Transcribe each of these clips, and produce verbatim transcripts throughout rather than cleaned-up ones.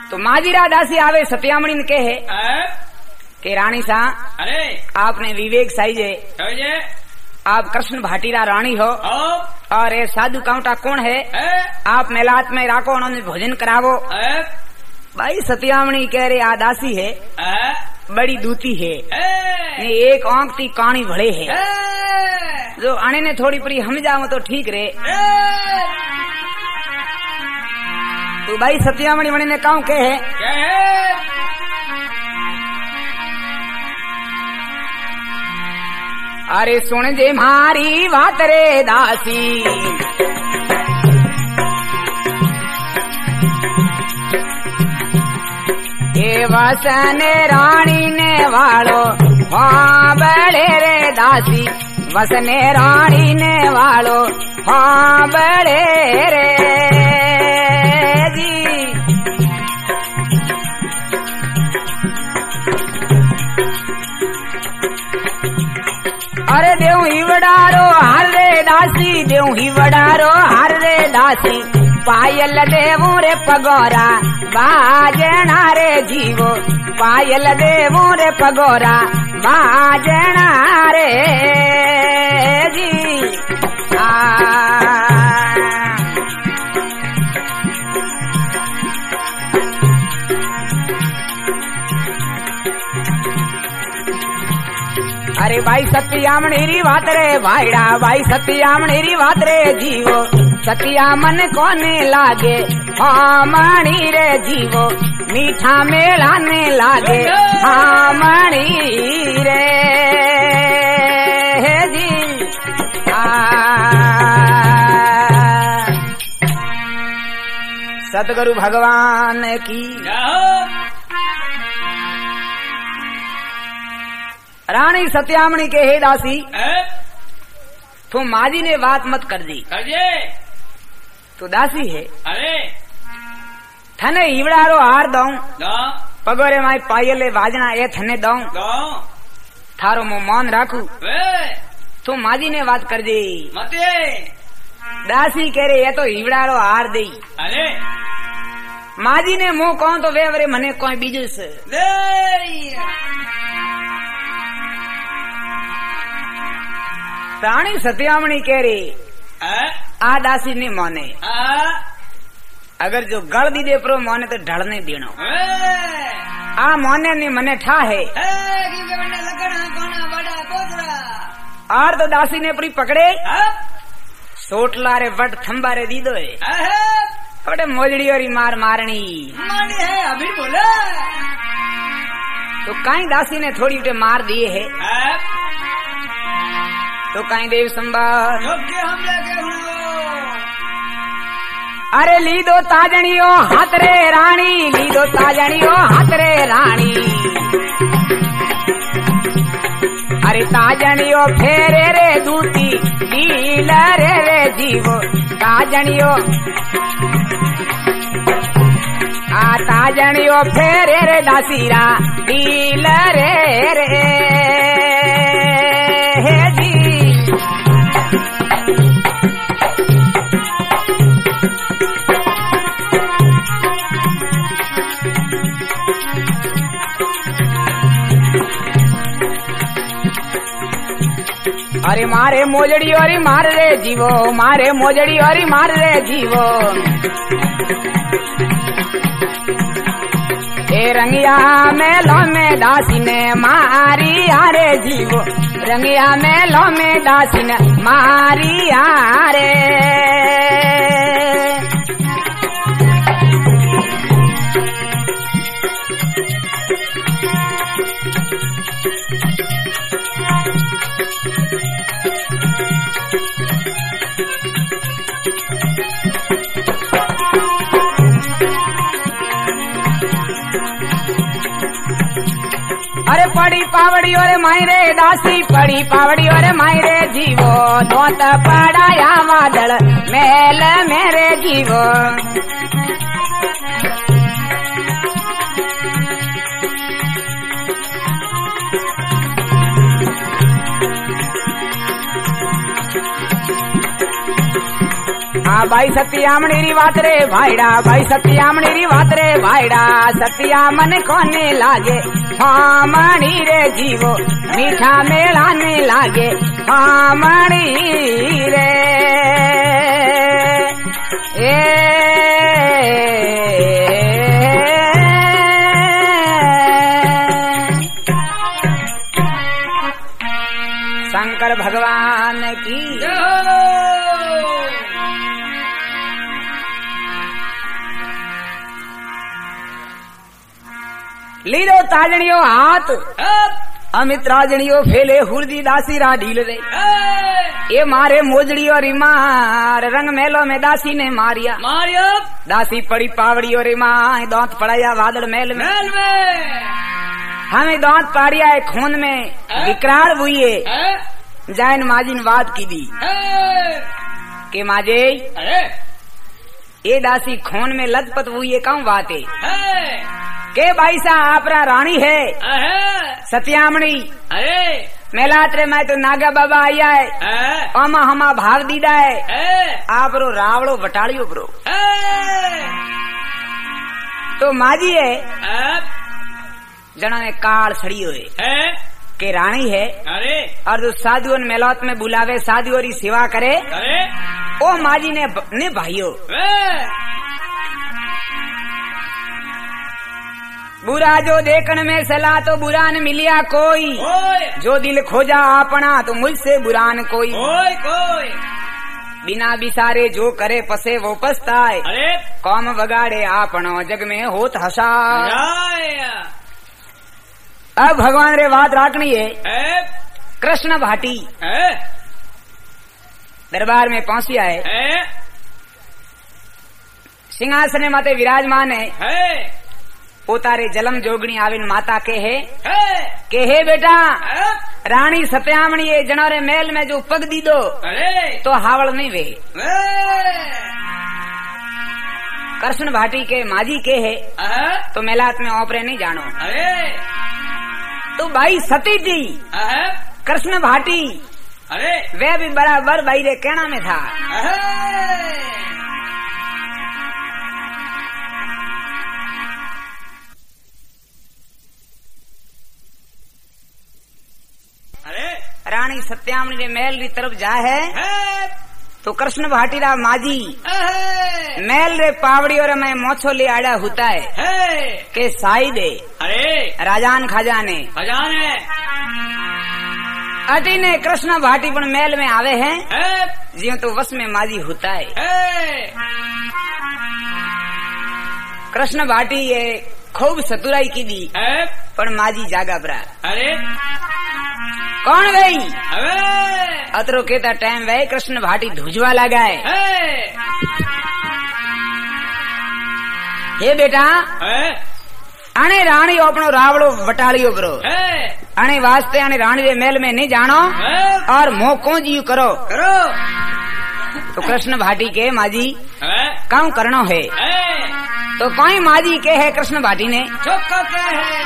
तो माजीरा दासी आवे सत्यामणी ने कहे कि रानी सा अरे आपने विवेक साइजे आप कृष्ण भाटीरा रानी हो और ये साधु काउंटा कौन है आप मेलात में राखो उन्होंने भोजन करावो। भाई सत्यामणी कह रहे आ दासी है बड़ी दूती है एक आंख ती कानी भले है जो आने ने थोड़ी परी हम जाओ तो ठीक रहे। तो भाई सत्यामणी मणि ने कहूं के है अरे सुन जे मारी बात रे दासी ए वसन रानी ने वालो हाँ बड़े रे दासी वसन रानी ने वालो हाँ बड़े रे जी। अरे देव ही वडारो हर रे दासी देव ही वडारो हर रे दासी पायल देवू रे पगोरा बाजना रे जीवो पायल देवू रे पगोरा बाजना रे जी। आ अरे भाई सत्यामणी री बात रे भाईड़ा भाई सत्यामणी री बात रे जीवो सतिया मन कोने लागे हाँ मणि रे जीवो मीठा मेला ने लागे हाँ मणि रे जी। सतगुरु भगवान की रानी सत्यामणी के हे दासी तू माजी ने बात मत कर दी तो दासी है अरे थने ईवड़ारो हार दऊं पगोरे माई पायले बाजना ये थने दऊं थारो मुंह मौन राखू तू माजी ने बात कर दी मते दासी कह रहे ये तो ईवड़ारो हार दे अरे माजी ने मुंह कहूं तो वे अवरे मने कोई बीजू से रानी सत्यामणी कह रही आ दासी ने माने अगर जो गल दी दे प्रो माने तो ढल नहीं देनो आ माने ने मने ठा है और तो दासी ने अपनी पकड़े सोटला रे वट थम्बा रे दी दो बटे मोजड़ी और मार मारनी है अभी बोला तो कहीं दासी ने थोड़ी उठे मार दिए है तो कहीं देव संभाल अरे ली दो ताजणियो हाथ रे रानी ली दो ताजणियो हाथ रे रानी अरे ताजणियो फेरे रे दूती लील रे रे जीवो ताजणियो आ ताजणियो फेरे रे दासीरा लील रे रे जी। अरे मारे मोजड़ी और मार रे जीवो मारे मोजड़ी और मार रे जीवो ए रंगिया मेलो में दासी ने मारी आरे जीवो रंगिया मेलो में दासी ने मारी आरे अरे पड़ी पावड़ी और मायरे दासी पड़ी पावड़ी और मायरे जीवो दोत पड़ाया वादल मेल मेरे जीवो हाँ भाई सत्यामणी री बात रे भाईड़ा, भाई सत्यामणी री बात रे भाईड़ा, सत्या मन कोने लागे हाँ मणि रे जीवो मीठा मेलाने लागे हाँ मणि रे ए शंकर भगवान की लीलो ताजणियो हाथ अमित राजणियो फेले हुरदी दासी रा ढील रे ये मारे मोजड़ियो रिमार रंग मेलो में दासी ने मारिया मारियो दासी पड़ी पावड़ियो रिमा दांत पड़ाया वादड़ मेल में, मेल में। हमें दांत पाड़िया है खून में विकराल हुई जैन माजिन वाद की दी के माजे ये दासी खून में लथपथ हुई है कौन बात है के भाई साहब आपरा रानी है सत्यामणी अरे मेलात्रे मैं तो नागा बाबा आया है अमा हमा भाव दीदा है आप रो रावड़ो बटालियो ब्रो तो माजी है जना ने काल सड़ी हुए के रानी है अरे और जो साधुओं मेलात में बुलावे साधुओं की सेवा करे अरे ओ माजी ने ने भाइयों बुरा जो देखन में सलाह तो बुरा न मिलिया कोई, जो दिल खोजा अपना तो मुझसे बुरा न कोई, कोई कोई बिना बिसारे जो करे पसे वो पछताए, अरे कौम बगाड़े आपनो जग में होत हसाए। अब भगवान रे बात राखनी है कृष्ण भाटी दरबार में पहुंचिया है सिंहासन माते विराजमान है पोतारे जलम जोगणी आविन माता के है के है बेटा रानी सत्यामणी ये जनारे मेल में जो पग दी दो तो हावड़ नहीं वे कृष्ण भाटी के माजी के है तो मेलात में ओपरे नहीं जानो तो भाई सती जी कृष्ण भाटी अरे वे भी बराबर भाई रे कहना में था रानी सत्यामणी रे मेल री तरफ जा है तो कृष्ण भाटीरा माजी मेल रे पावड़ी और मैं मोछो ले आड़ा होता है के साई दे अरे राजान खजाने खजाने अटी ने कृष्ण भाटी पण मेल में आवे हैं जियो तो वश में माजी होता है कृष्ण भाटी ये खूब सतुराई की दी पण माजी जागा बरा अरे कौन गई अबे अतरो केता टाइम वे कृष्ण भाटी धुजवा लगाए हे बेटा आने रानी अपनो रावड़ो वटालियो ब्रो आने वास्ते आने रानी रे मेल में नहीं जानो और मोको जी करो करो तो कृष्ण भाटी के माजी काम करनो है तो कोई माजी के है कृष्ण भाटी ने चुप करते है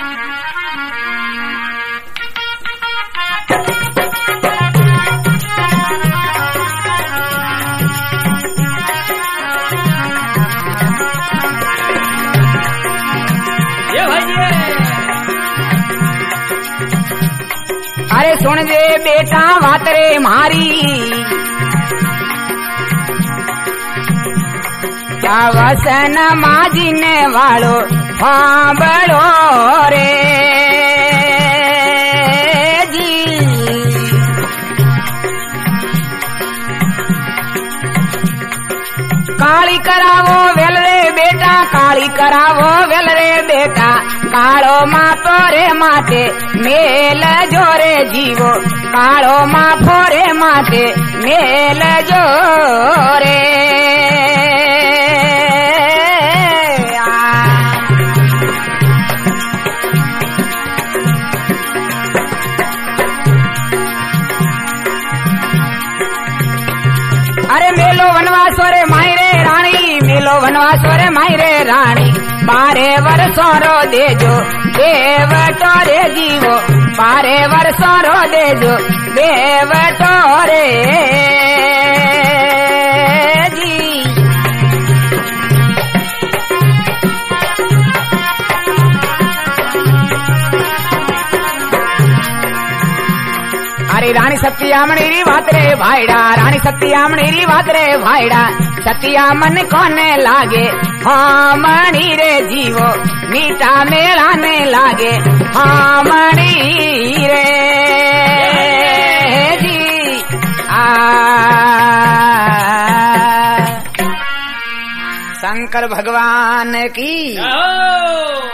अरे सुन दे बेटा बात रे मारी क्या वसन माजिने वालो हाँ बड़ो रे जी काली करावो वेल रे बेटा काली करावो वेल रे बेटा कालो मातो रे माते मेल जोरे जीवो कालो माफो रे माते मेल जोरे अरे मेलो वनवास रे मायरे रानी मेलो वनवास रे मायरे रानी बारे वर्षों रो देजो देव टोरे जीवो बारे वर्षों रो देजो देव टोरे जी अरे रानी सत्यामणी री बात रे भाईड़ा, रानी सत्यामणी री बात रे भाईड़ा, सतिया मन कोने लागे हाँ मणि रे जीवो मीठा मेलाने लागे हाँ मणि रे जी आ शंकर भगवान की।